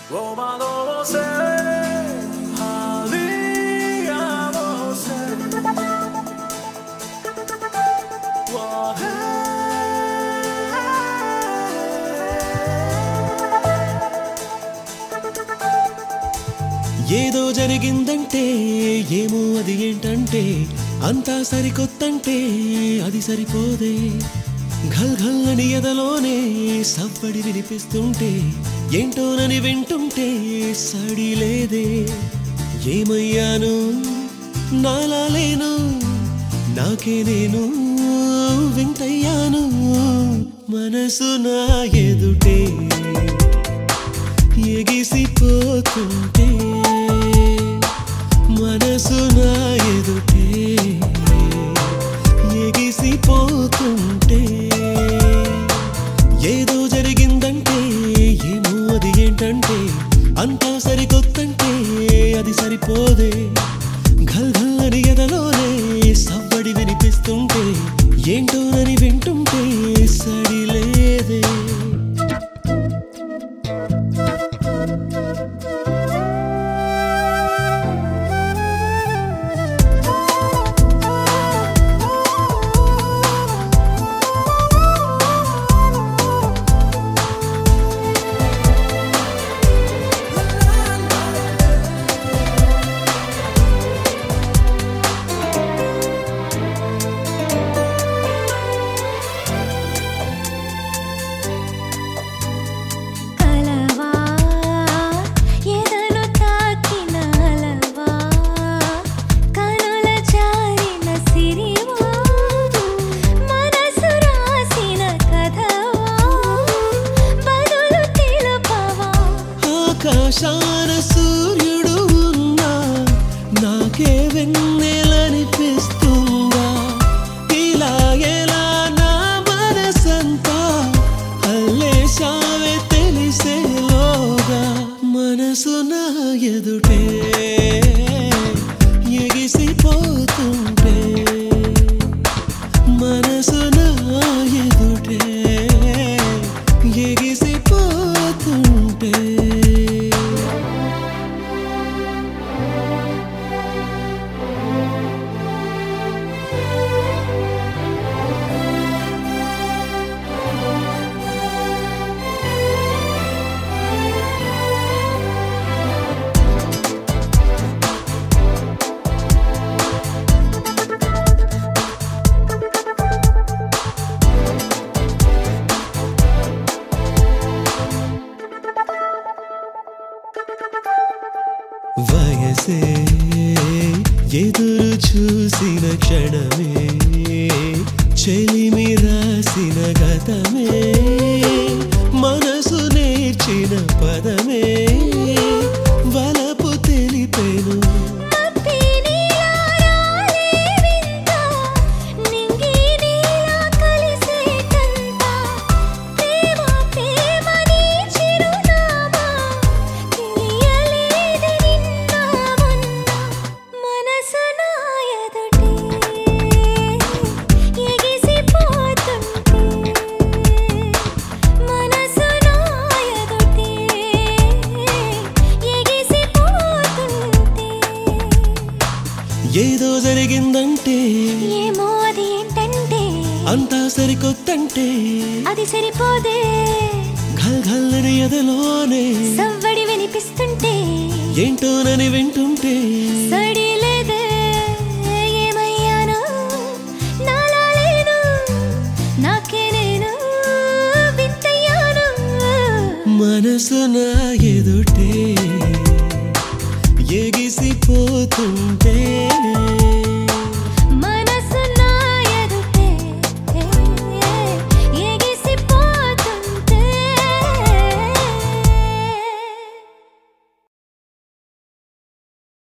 Robado você, alia você. ఏదో జరిగిందంటే ఏమో అది ఏంటంటే అంతా సరికొత్తంటే అది సరిపోదే ఘల్ ఘల్ అని ఎదలోనే సవ్వడి వినిపిస్తుంటే ఏంటోనని వింటుంటే సడి లేదే ఏమయ్యాను నాలా లేను నాకే నేను వింతయ్యాను మనసు నా ఎదుటే ఎగిసిపోతుంటే మనసు నా ఎదుటే ఎగిసిపోతుంటే ఏదో జరిగిందంటే ఏమో అది ఏంటంటే అంతా సరికొత్తంటే అది సరిపోదే ఘల్ ఘల్ అని ఎదలోనే సవ్వడి వినిపిస్తుంటే ఏంటోనని వింటుంటే సడి లేదే ఆకాశాన సూర్యుడు ఉన్నా నాకే వెన్నెలనిపిస్తుందా ఇలా ఎలా నా మనసంతా అల్లేశావే తెలిసేలోగా మనసు నా ఎదుటే ఎగిసిపోతుంటే మనసు నా ఎదుటే ఎగిసిపోతుంటే వయసే ఎదురు చూసిన క్షణమే చెలిమి రాసిన గతమే మనసు నేర్చిన పదమే వలపు తెలిపెను ఏదో జరిగిందంటే ఏమో అది ఏంటంటే అంతా సరికొత్తంటే అది సరిపోదే ఘల్ ఘల్ అని ఎదలోనే సవ్వడి వినిపిస్తుంటే ఏంటోనని వింటుంటే సడి లేదే ఏమయ్యాను నాలా లేను నాకే నేను వింతయ్యాను మనసు నా ఎదుటే ఎగిసిపోతుంటే